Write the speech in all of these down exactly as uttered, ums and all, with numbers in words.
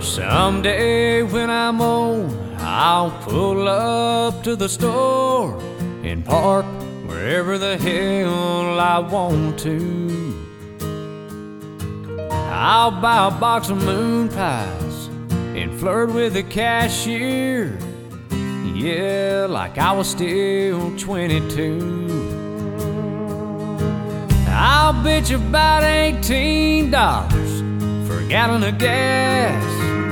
Someday when I'm old, I'll pull up to the store and park wherever the hell I want to. I'll buy a box of moon pies and flirt with the cashier, yeah, like I was still twenty-two. I'll bitch about eighteen dollars for a gallon of gas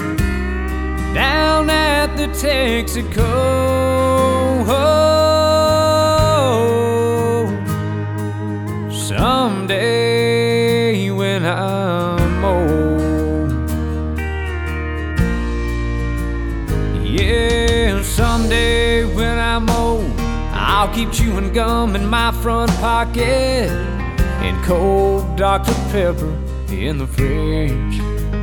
down at the Texaco. Oh, someday when I'm old, yeah, someday when I'm old, I'll keep chewing gum in my front pocket and cold Doctor Pepper in the fridge.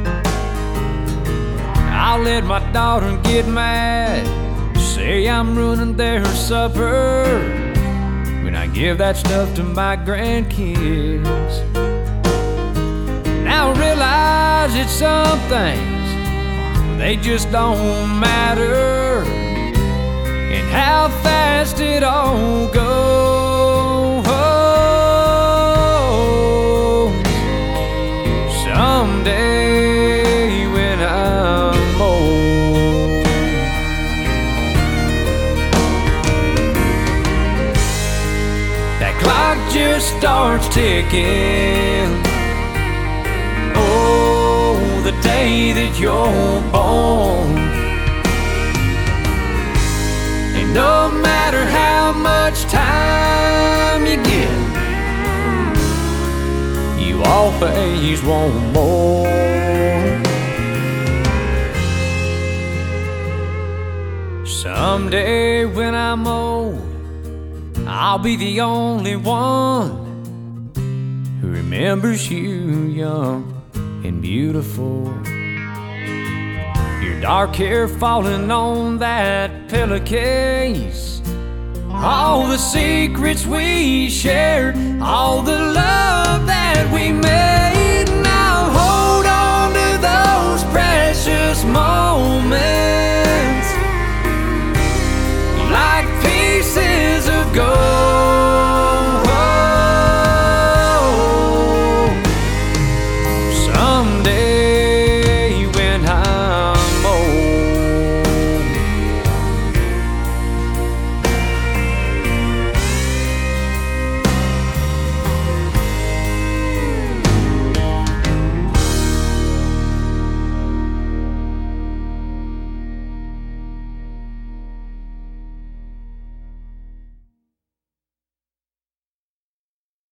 I'll let my daughter get mad, say I'm ruining their supper, when I give that stuff to my grandkids. Now I realize that some things, they just don't matter, and how fast it all goes. Someday when I'm old, that clock just starts ticking. Oh, the day that you're born. And no matter how much time you get, you always want more. Someday when I'm old, I'll be the only one who remembers you young and beautiful. Your dark hair falling on that pillowcase, all the secrets we shared, all the love that we made. Now hold on to those precious moments.